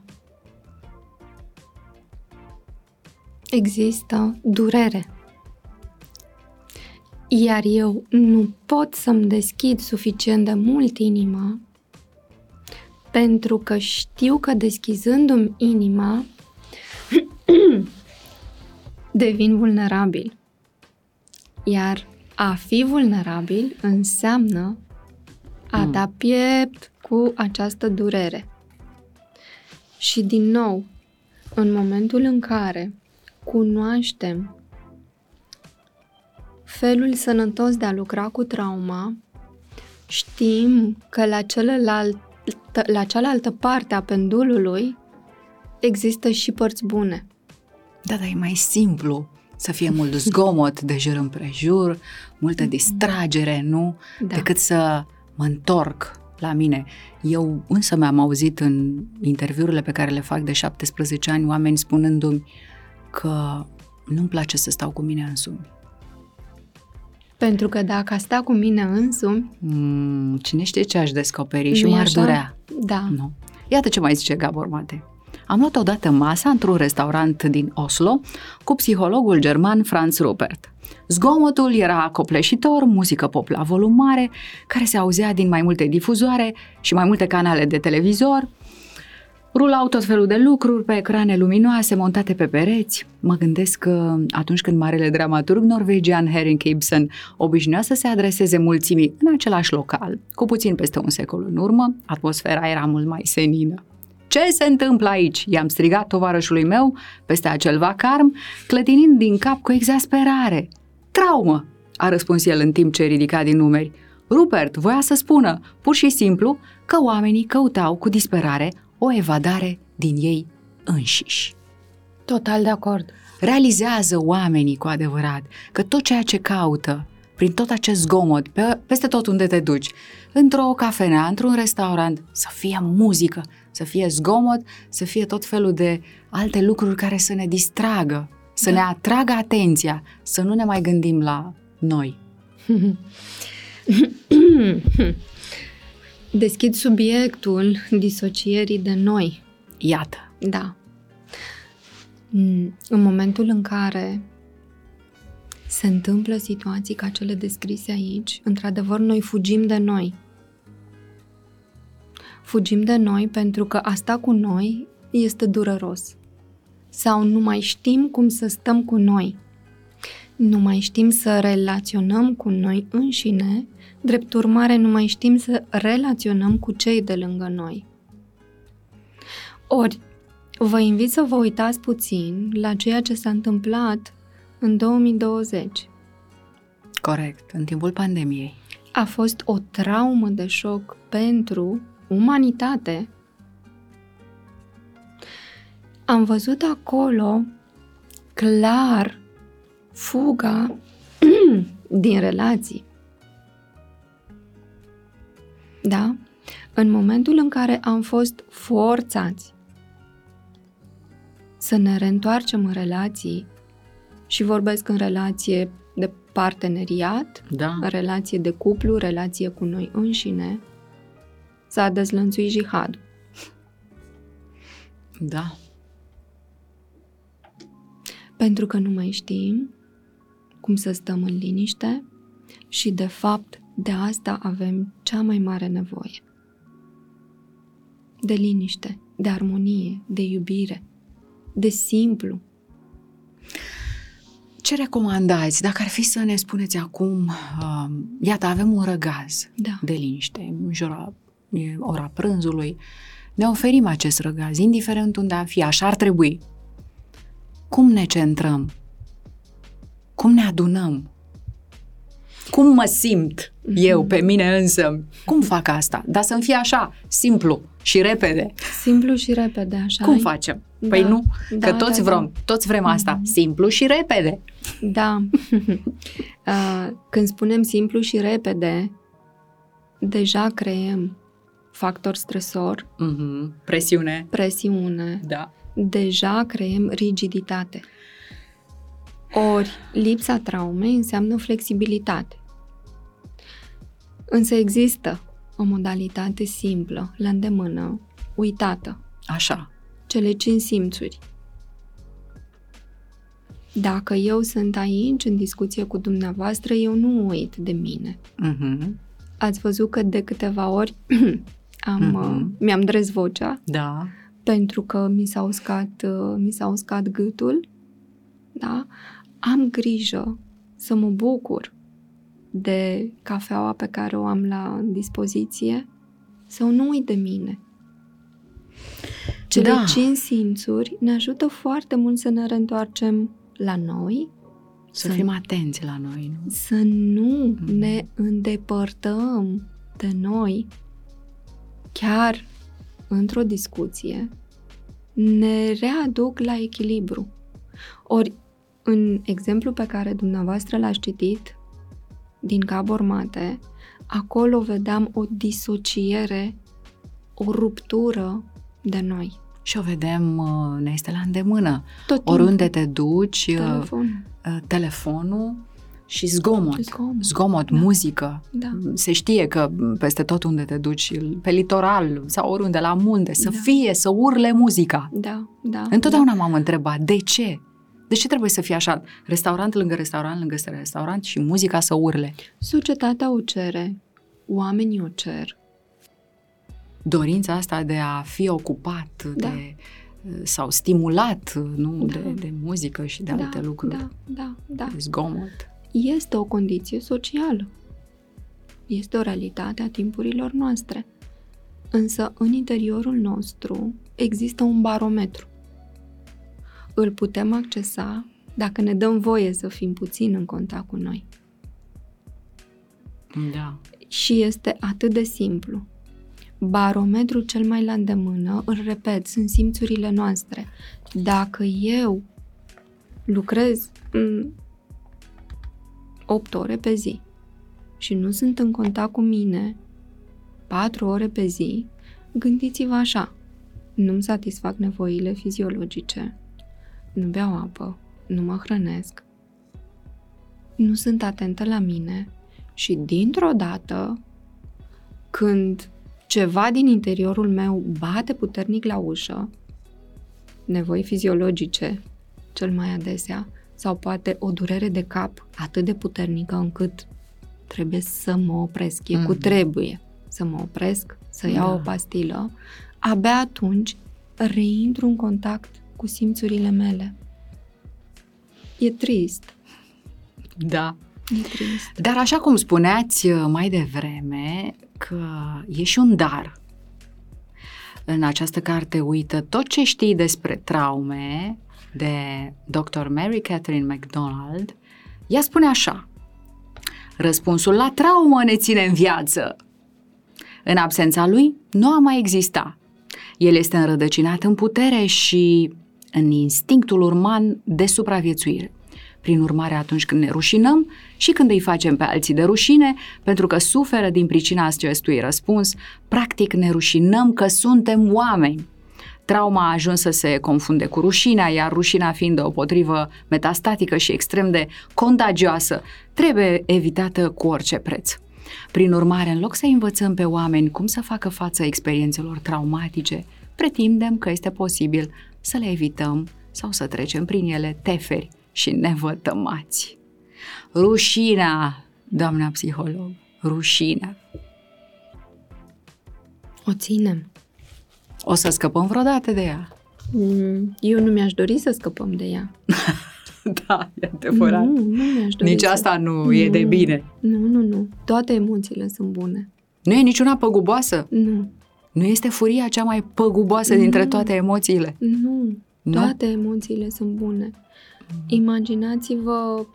Există durere. Iar eu nu pot să-mi deschid suficient de mult inima pentru că știu că deschizându-mi inima devin vulnerabil. Iar a fi vulnerabil înseamnă a da piept cu această durere. Și din nou, în momentul în care cunoaștem felul sănătos de a lucra cu trauma, știm că la cealaltă parte a pendulului există și părți bune. Da, dar e mai simplu să fie mult zgomot de jur împrejur, multă distragere, nu? Da. Decât să mă întorc la mine. Eu însă mi-am auzit în interviurile pe care le fac de 17 ani oameni spunându-mi că nu-mi place să stau cu mine însumi. Pentru că dacă a sta cu mine însumi... Cine știe ce aș descoperi și m-ar durea. Da. Nu. Iată ce mai zice Gabor Mate. Am luat odată masa într-un restaurant din Oslo cu psihologul german Franz Rupert. Zgomotul era copleșitor, muzică pop la volum mare, care se auzea din mai multe difuzoare și mai multe canale de televizor. Rulau tot felul de lucruri pe ecrane luminoase montate pe pereți. Mă gândesc că atunci când marele dramaturg norvegian Henrik Ibsen obișnuia să se adreseze mulțimii în același local, cu puțin peste un secol în urmă, atmosfera era mult mai senină. Ce se întâmplă aici? I-am strigat tovarășului meu peste acel vacarm, clătinind din cap cu exasperare. Traumă, a răspuns el în timp ce ridica din numeri. Rupert voia să spună, pur și simplu, că oamenii căutau cu disperare o evadare din ei înșiși. Total de acord. Realizează oamenii cu adevărat că tot ceea ce caută, prin tot acest zgomot, peste tot unde te duci, într-o cafenea, într-un restaurant, să fie muzică, să fie zgomot, să fie tot felul de alte lucruri care să ne distragă, să ne atragă atenția, să nu ne mai gândim la noi. Deschid subiectul disocierii de noi. Iată. Da. În momentul în care se întâmplă situații ca cele descrise aici, într-adevăr, noi fugim de noi. Fugim de noi pentru că a sta cu noi este dureros. Sau nu mai știm cum să stăm cu noi. Nu mai știm să relaționăm cu noi înșine, drept urmare nu mai știm să relaționăm cu cei de lângă noi. Ori, vă invit să vă uitați puțin la ceea ce s-a întâmplat în 2020. Corect, în timpul pandemiei. A fost o traumă de șoc pentru umanitate am văzut acolo clar fuga din relații. Da? În momentul în care am fost forțați să ne reîntoarcem în relații, și vorbesc în relație de parteneriat, în relație de cuplu, relație cu noi înșine, s-a dezlănțuit jihadul. Da. Pentru că nu mai știm cum să stăm în liniște și, de fapt, de asta avem cea mai mare nevoie. De liniște, de armonie, de iubire, de simplu. Ce recomandați? Dacă ar fi să ne spuneți acum, iată, avem un răgaz de liniște, e ora prânzului, ne oferim acest răgaz, indiferent unde am fi, așa ar trebui. Cum ne centrăm? Cum ne adunăm? Cum mă simt eu pe mine însă? Cum fac asta? Dar să-mi fie așa, simplu și repede. Simplu și repede, așa. Cum facem? Păi nu, că toți vrem asta, simplu și repede. Da. Când spunem simplu și repede, deja creăm factor stresor, presiune, da. Deja creăm rigiditate. Ori lipsa traumei înseamnă flexibilitate. Însă există o modalitate simplă, la îndemână, uitată. Așa. Cele 5 simțuri. Dacă eu sunt aici în discuție cu dumneavoastră, eu nu uit de mine. Ați văzut că de câteva ori mi-am dres vocea, da. Pentru că mi s-a uscat gâtul, da? Am grijă să mă bucur de cafeaua pe care o am la dispoziție, sau nu uit de mine. Cele 5 simțuri ne ajută foarte mult să ne reîntoarcem la noi. Să fim atenți la noi. Nu? Să nu ne îndepărtăm de noi. Chiar într-o discuție ne readuc la echilibru. Ori, în exemplu pe care dumneavoastră l-ați citit, din Gabor Mate, acolo vedeam o disociere, o ruptură de noi. Și o vedem, ne este la îndemână. Oriunde te duci, telefonul și zgomot, muzică. Da. Se știe că peste tot unde te duci, pe litoral sau oriunde, la munte, să urle muzica. Da. Întotdeauna m-am întrebat, de ce? De ce trebuie să fie așa? Restaurant lângă restaurant și muzica să urle? Societatea o cere, oamenii o cer. Dorința asta de a fi ocupat sau stimulat, de muzică și de alte lucruri. Da. De zgomot. Este o condiție socială. Este o realitate a timpurilor noastre. Însă, în interiorul nostru există un barometru. Îl putem accesa dacă ne dăm voie să fim puțin în contact cu noi. Da. Și este atât de simplu. Barometrul cel mai la îndemână, îl repet, sunt simțurile noastre. Dacă eu lucrez 8 ore pe zi și nu sunt în contact cu mine 4 ore pe zi, gândiți-vă așa: nu-mi satisfac nevoile fiziologice, nu beau apă, nu mă hrănesc, nu sunt atentă la mine și dintr-o dată, când ceva din interiorul meu bate puternic la ușă, nevoi fiziologice cel mai adesea, sau poate o durere de cap atât de puternică încât trebuie să mă opresc, trebuie să mă opresc, să iau o pastilă, abia atunci reintru în contact cu simțurile mele. E trist. Da. E trist. Dar așa cum spuneați mai devreme, că e și un dar. În această carte, uită tot ce știi despre traume, de Dr. Mary Catherine McDonald, ea spune așa: răspunsul la traumă ne ține în viață. În absența lui, nu a mai exista. El este înrădăcinat în putere și în instinctul uman de supraviețuire. Prin urmare, atunci când ne rușinăm și când îi facem pe alții de rușine, pentru că suferă din pricina acestui răspuns, practic ne rușinăm că suntem oameni. Trauma a ajuns să se confunde cu rușinea, iar rușinea fiind o potrivă metastatică și extrem de contagioasă, trebuie evitată cu orice preț. Prin urmare, în loc să învățăm pe oameni cum să facă față experiențelor traumatice, pretindem că este posibil să le evităm sau să trecem prin ele teferi și nevătămați. Rușinea, doamna psiholog, rușinea. O ținem. O să scăpăm vreodată de ea? Eu nu mi-aș dori să scăpăm de ea. Da, e adevărat. Nu mi-aș dori. Nici asta nu e de bine. Nu. Toate emoțiile sunt bune. Nu e niciuna păguboasă? Nu. Nu este furia cea mai păguboasă dintre toate emoțiile? Nu. Toate emoțiile sunt bune. Imaginați-vă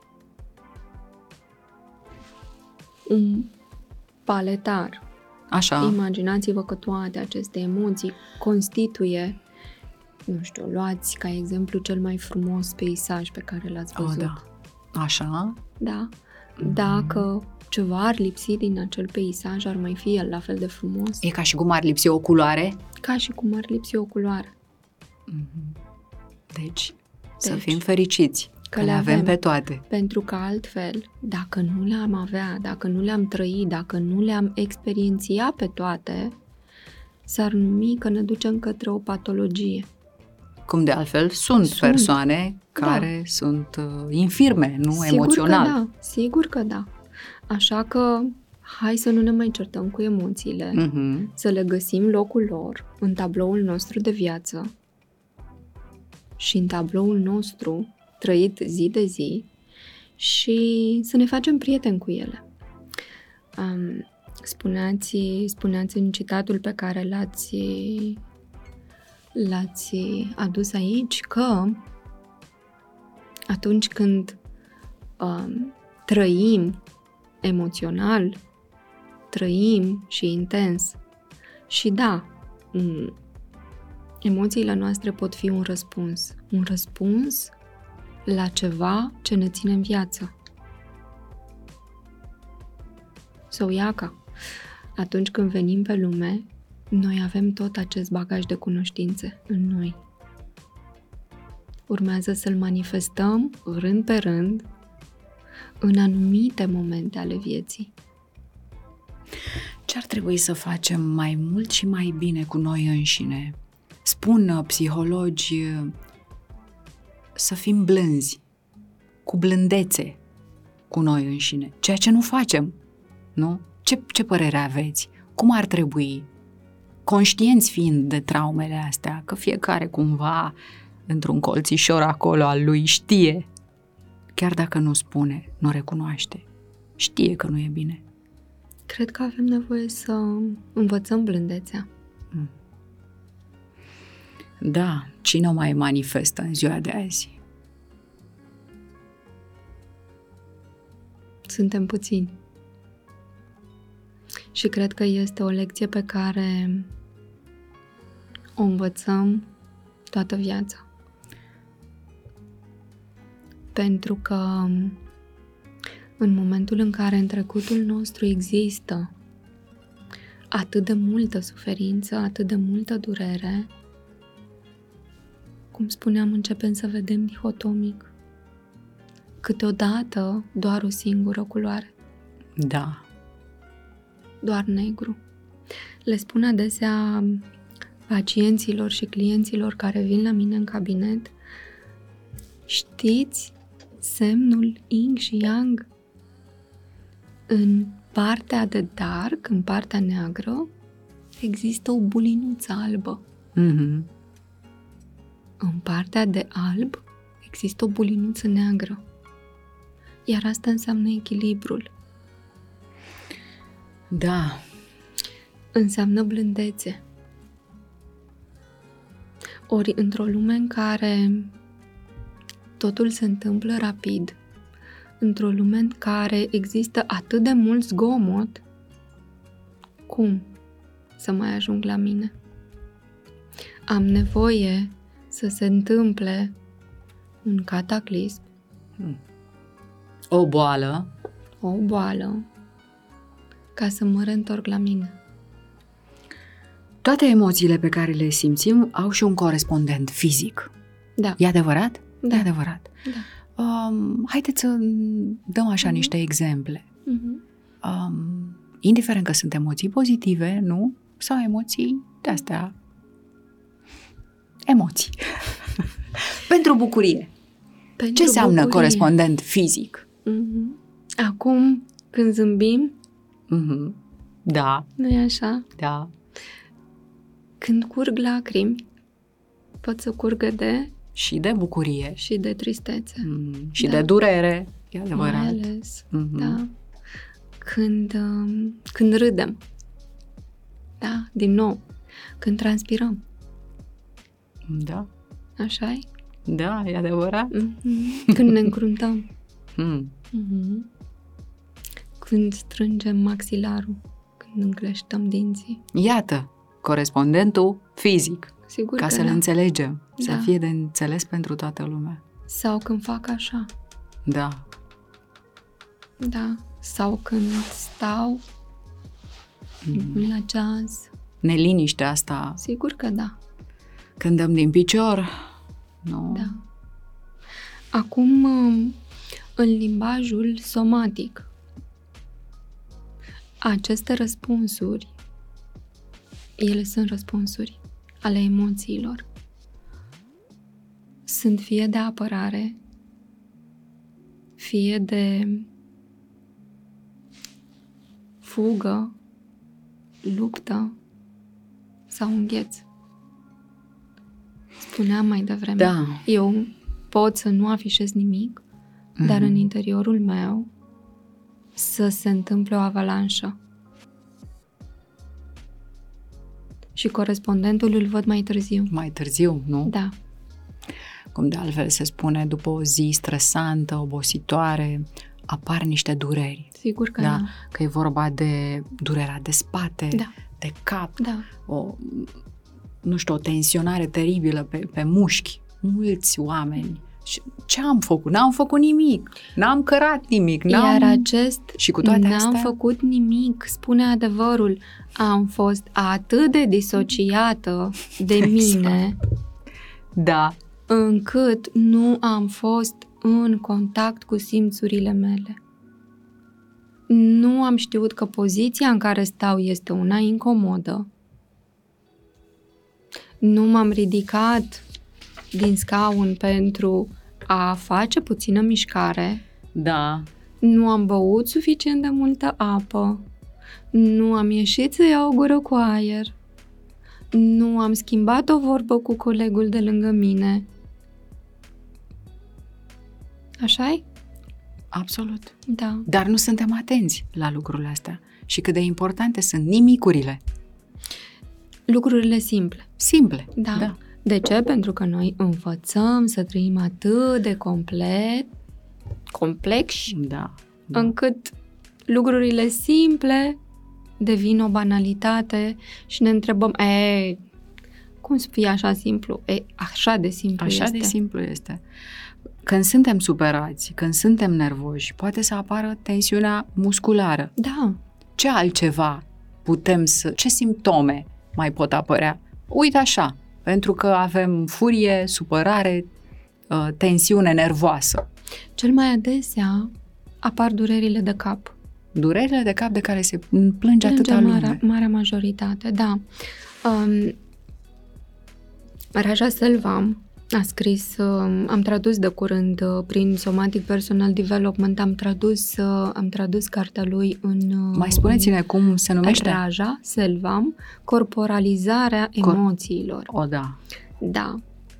un paletar. Așa. Imaginați-vă că toate aceste emoții constituie, nu știu, luați ca exemplu cel mai frumos peisaj pe care l-ați văzut. Da. Așa? Da. Dacă ceva ar lipsi din acel peisaj, ar mai fi el la fel de frumos? E ca și cum ar lipsi o culoare? Ca și cum ar lipsi o culoare. Deci, să fim fericiți că le avem pe toate. Pentru că altfel, dacă nu le-am avea, dacă nu le-am trăi, dacă nu le-am experienția pe toate, s-ar numi că ne ducem către o patologie. Cum de altfel sunt persoane care sunt infirme, nu emoțional. Sigur că da. Așa că hai să nu ne mai certăm cu emoțiile, să le găsim locul lor în tabloul nostru de viață și în tabloul nostru trăit zi de zi și să ne facem prieteni cu ele. Spuneați în citatul pe care l-ați adus aici că atunci când trăim emoțional, trăim și intens și da, emoțiile noastre pot fi un răspuns la ceva ce ne ține în viață. Sau iaca, atunci când venim pe lume, noi avem tot acest bagaj de cunoștințe în noi. Urmează să-l manifestăm rând pe rând în anumite momente ale vieții. Ce ar trebui să facem mai mult și mai bine cu noi înșine? Spun psihologi să fim blânzi, cu blândețe cu noi înșine, ceea ce nu facem, nu? Ce părere aveți? Cum ar trebui? Conștienți fiind de traumele astea, că fiecare cumva într-un colțișor acolo al lui știe, chiar dacă nu spune, nu recunoaște, știe că nu e bine. Cred că avem nevoie să învățăm blândețea. Da, cine o mai manifestă în ziua de azi? Suntem puțini. Și cred că este o lecție pe care o învățăm toată viața. Pentru că în momentul în care în trecutul nostru există atât de multă suferință, atât de multă durere, cum spuneam, începem să vedem dihotomic. Câteodată doar o singură culoare. Da. Doar negru. Le spun adesea pacienților și clienților care vin la mine în cabinet, știți semnul yin și yang? În partea de dark, în partea neagră, există o bulinuță albă. În partea de alb există o bulinuță neagră. Iar asta înseamnă echilibrul. Da. Înseamnă blândețe. Ori într-o lume în care totul se întâmplă rapid, într-o lume în care există atât de mult zgomot, cum să mai ajung la mine? Am nevoie să se întâmple un cataclism, O boală. o boală, ca să mă reîntorc la mine. Toate emoțiile pe care le simțim au și un corespondent fizic. Da. E adevărat? Da. E adevărat. Da. Haideți să dăm așa niște exemple. Mm-hmm. Indiferent că sunt emoții pozitive, nu? Sau emoții de-astea. Emoții. Pentru bucurie. Pentru Ce înseamnă bucurie. corespondent fizic? Mm-hmm. Acum, când zâmbim, Da, nu-i așa? da. Când curg lacrimi, pot să curgă Și de bucurie. și de tristețe. Și Da. de durere. E adevărat. Mai ales, Mhm. da. Când râdem. Da, din nou. Când transpirăm. Da. Așa-i? Da, e adevărat. Când ne încruntăm. Mm. Când strângem maxilarul. Când încleștăm dinții. Iată, corespondentul fizic. Sigur Ca că să-l da. înțelegem. Să Da. fie de înțeles pentru toată lumea. Sau când fac așa. Da. Da. Sau când stau la ceas. Neliniștea asta, Sigur că da. când dăm din picior, nu? Da. Acum, în limbajul somatic, aceste răspunsuri, ele sunt răspunsuri ale emoțiilor. Sunt fie de apărare, fie de fugă, luptă sau îngheț. Spuneam mai devreme, Da. eu pot să nu afișez nimic, dar în interiorul meu să se întâmple o avalanșă. Și corespondentul îl văd mai târziu. Mai târziu, nu? Da, Cum de altfel se spune, după o zi stresantă, obositoare, apar niște dureri. sigur că Da? da. Că e vorba de durerea de spate, Da. de cap, Da, o tensionare teribilă pe mușchi. Mulți oameni. Și ce am făcut? N-am făcut nimic. N-am cărat nimic. iar acest Și cu toate n-am astea? făcut nimic, spune adevărul. Am fost atât de disociată de mine, Da. încât nu am fost în contact cu simțurile mele. Nu am știut că poziția în care stau este una incomodă. Nu m-am ridicat din scaun pentru a face puțină mișcare. Da. Nu am băut suficient de multă apă. Nu am ieșit să iau o gură cu aer. Nu am schimbat o vorbă cu colegul de lângă mine. Așa-i? Absolut. Da. Dar nu suntem atenți la lucrurile astea. Și cât de importante sunt nimicurile. Lucrurile simple. Simple. Da. Da. De ce? Pentru că noi învățăm să trăim atât de complexi, Da. încât lucrurile simple devin o banalitate și ne întrebăm, cum să fie așa simplu? Așa de simplu Așa este. de simplu este. Când suntem supărați, când suntem nervoși, poate să apară tensiunea musculară. Da, Ce altceva ce simptome mai pot apărea? Uite așa, pentru că avem furie, supărare, tensiune nervoasă. cel mai adesea apar durerile de cap. Durerile de cap de care se plânge atâta lume. Marea majoritate, da. Raja Selvam a scris, am tradus de curând prin Somatic Personal Development, am tradus cartea lui în... Mai spuneți-ne cum se numește? Raja Selvam, corporalizarea emoțiilor. O, da. Da.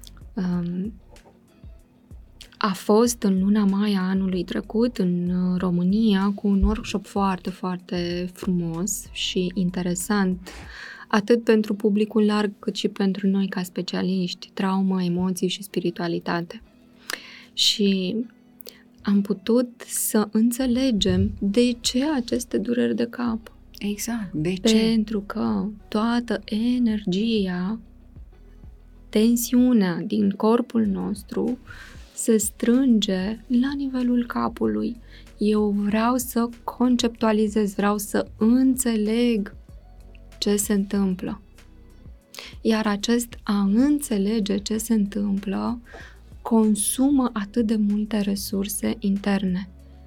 A fost în luna mai a anului trecut în România cu un workshop foarte, foarte frumos și interesant, atât pentru publicul larg cât și pentru noi ca specialiști, traumă, emoții și spiritualitate. Și am putut să înțelegem de ce aceste dureri de cap. Exact. De ce? Pentru că toată energia tensiunea din corpul nostru se strânge la nivelul capului. Eu vreau să conceptualizez, vreau să înțeleg ce se întâmplă. Iar acest a înțelege ce se întâmplă consumă atât de multe resurse interne.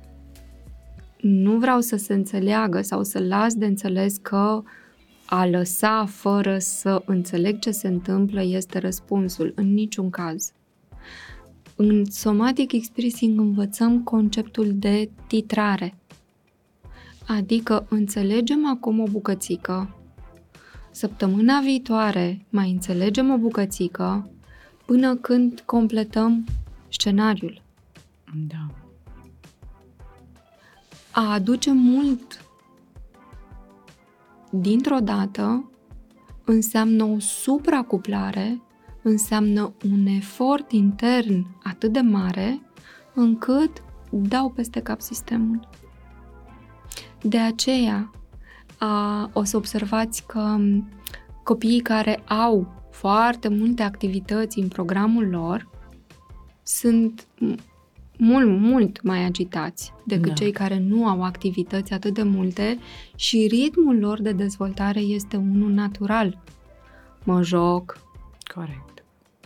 Nu vreau să se înțeleagă sau să las de înțeles că a lăsa fără să înțeleg ce se întâmplă este răspunsul, în niciun caz. În Somatic Experiencing învățăm conceptul de titrare. Adică înțelegem acum o bucățică, săptămâna viitoare mai înțelegem o bucățică până când completăm scenariul. Da. A aduce mult dintr-o dată înseamnă o supracuplare, înseamnă un efort intern atât de mare încât dau peste cap sistemul. De aceea o să observați că copiii care au foarte multe activități în programul lor sunt mult mai agitați decât cei care nu au activități atât de multe și ritmul lor de dezvoltare este unul natural. Mă joc. Corect.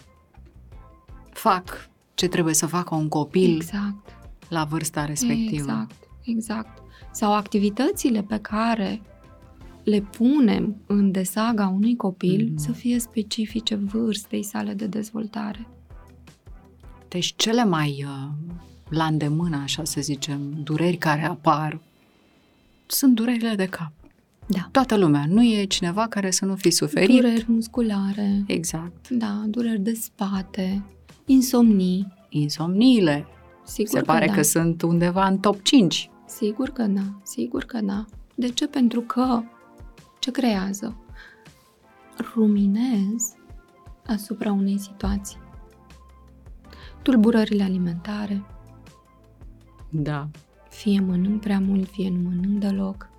Fac ce trebuie să facă un copil exact. La vârsta respectivă. Exact. Sau activitățile pe care le punem în desaga unui copil să fie specifice vârstei sale de dezvoltare. Deci cele mai la îndemână, așa să zicem, dureri care apar sunt durerile de cap. Da. Toată lumea. Nu e cineva care să nu fi suferit. Dureri musculare. Exact. Da, dureri de spate, insomnii. Insomniile. Sigur Se pare că sunt undeva în top 5. Sigur că da. De ce? Pentru că ce creează? Ruminez asupra unei situații. Tulburările alimentare. Da. Fie mănânc prea mult, fie nu mănânc deloc.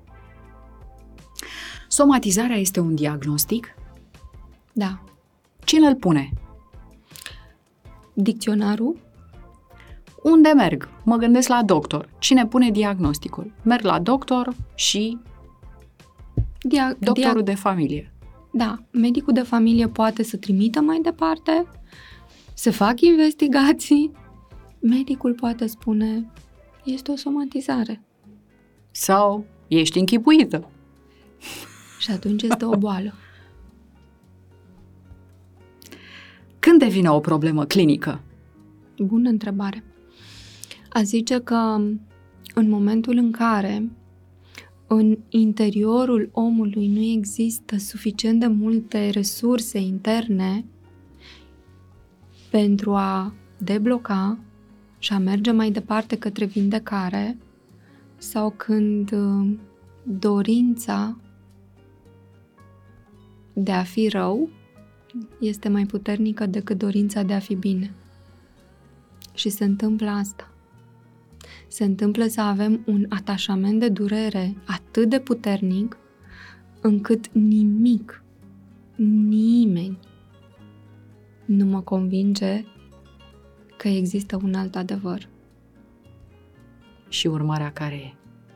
Somatizarea este un diagnostic? Da. Cine îl pune? Dicționarul? Unde merg? Mă gândesc la doctor. Cine pune diagnosticul? Merg la doctor și doctorul de familie. Da, medicul de familie poate să trimită mai departe, să fac investigații. Medicul poate spune, este o somatizare. Sau ești închipuită. Și atunci este o boală. Când devine o problemă clinică? Bună întrebare. A zice că în momentul în care în interiorul omului nu există suficient de multe resurse interne pentru a debloca și a merge mai departe către vindecare, sau când dorința de a fi rău este mai puternică decât dorința de a fi bine. Și se întâmplă asta. Se întâmplă să avem un atașament de durere atât de puternic încât nimeni nu mă convinge că există un alt adevăr. Și urmarea care e?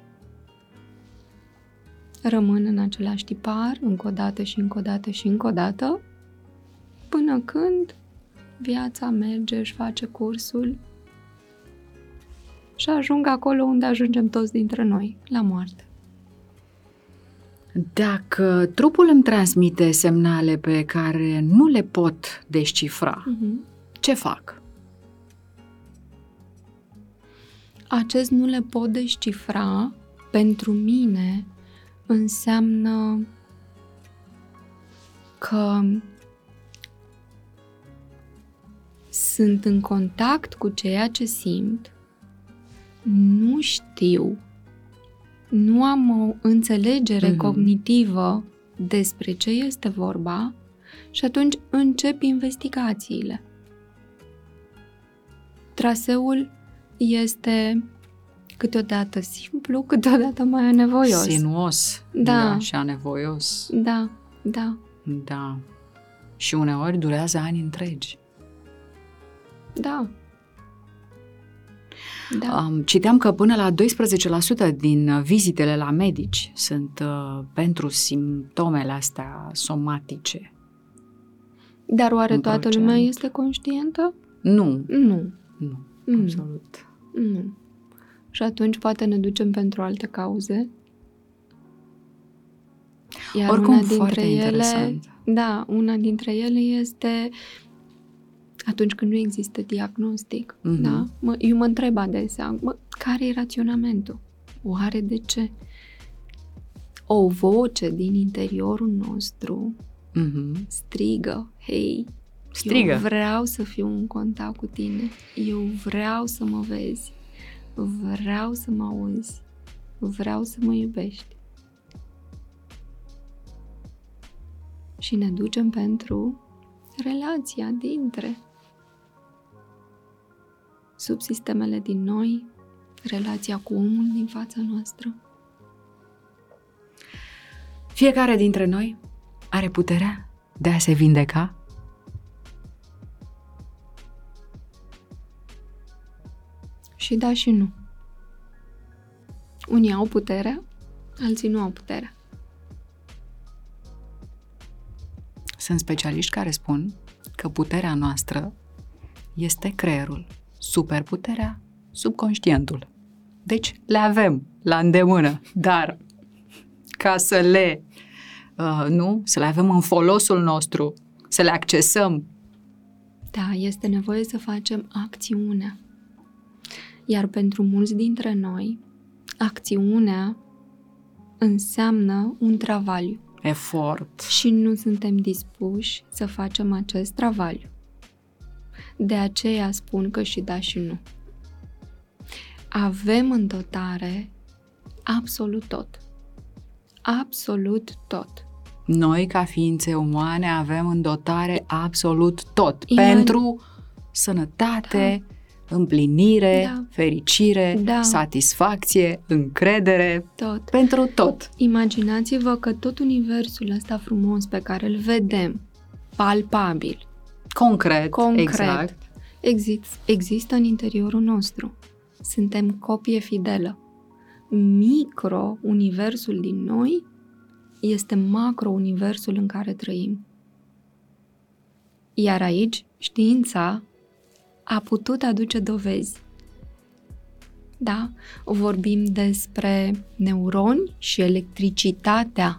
Rămân în același tipar, încă o dată și încă o dată și încă o dată, până când viața merge, își face cursul și ajung acolo unde ajungem toți dintre noi, la moarte. Dacă trupul îmi transmite semnale pe care nu le pot descifra, ce fac? Acest nu le pot descifra, pentru mine, înseamnă că sunt în contact cu ceea ce simt, nu știu, nu am o înțelegere cognitivă despre ce este vorba și atunci încep investigațiile. Traseul este câteodată simplu, câteodată mai anevoios. Sinuos. Da. Și anevoios. Da. Da. Și uneori durează ani întregi. Da. Citeam că până la 12% din vizitele la medici sunt pentru simptomele astea somatice. Dar oare toată lumea este conștientă? Nu. Nu. Absolut. Nu. Și atunci poate ne ducem pentru alte cauze. Iar oricum, una foarte dintre interesant. Da, una dintre ele este atunci când nu există diagnostic. Da? Eu mă întreb adesea, care e raționamentul? Oare de ce? O voce din interiorul nostru strigă, hei, eu vreau să fiu în contact cu tine, eu vreau să mă vezi, vreau să mă auzi, vreau să mă iubești. Și ne ducem pentru relația dintre subsistemele din noi, relația cu omul din fața noastră. Fiecare dintre noi are puterea de a se vindeca? Și da și nu. Unii au puterea, alții nu au puterea. Sunt specialiști care spun că puterea noastră este creierul, superputerea, subconștientul. Deci le avem la îndemână, dar ca să le, să le avem în folosul nostru, să le accesăm. Da, este nevoie să facem acțiunea. Iar pentru mulți dintre noi, acțiunea înseamnă un travaliu. Efort. Și nu suntem dispuși să facem acest travaliu. De aceea spun că și da și nu. Avem în dotare absolut tot. Absolut tot. Noi, ca ființe umane, avem în dotare absolut tot. Pentru sănătate, împlinire, fericire, satisfacție, încredere, tot. Pentru tot. Imaginați-vă că tot universul ăsta frumos pe care îl vedem, palpabil, concret, exact, există în interiorul nostru. Suntem copie fidelă. Micro-universul din noi este macro-universul în care trăim. Iar aici, știința a putut aduce dovezi. Da? Vorbim despre neuroni și electricitatea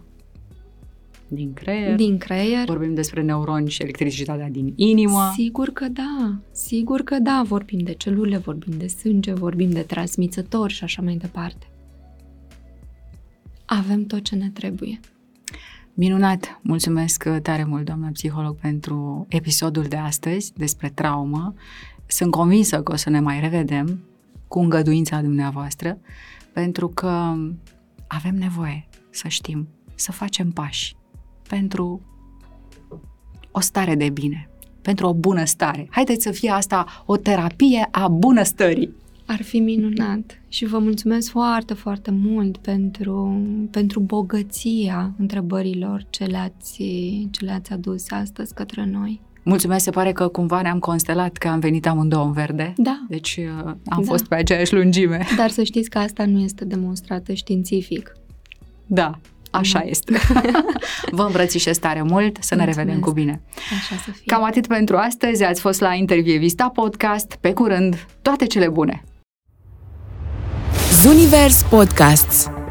din creier. Vorbim despre neuroni și electricitatea din inimă. Sigur că da. Vorbim de celule, vorbim de sânge, vorbim de transmițători și așa mai departe. Avem tot ce ne trebuie. Minunat! Mulțumesc tare mult, doamna psiholog, pentru episodul de astăzi despre traumă. Sunt convinsă că o să ne mai revedem cu îngăduința dumneavoastră, pentru că avem nevoie să știm, să facem pași pentru o stare de bine, pentru o bună stare. Haideți să fie asta o terapie a bunăstării. Ar fi minunat și vă mulțumesc foarte, foarte mult pentru bogăția întrebărilor ce le-ați adus astăzi către noi. Mulțumesc, se pare că cumva ne-am constelat, că am venit amândouă în verde. Da. Deci am fost pe aceeași lungime. Dar să știți că asta nu este demonstrată științific. Da, așa este. Vă îmbrățișez tare mult, să ne revedem cu bine. Așa să fie. Cam atât pentru astăzi, ați fost la Intervievista Podcast. Pe curând, toate cele bune! Zunivers Podcasts.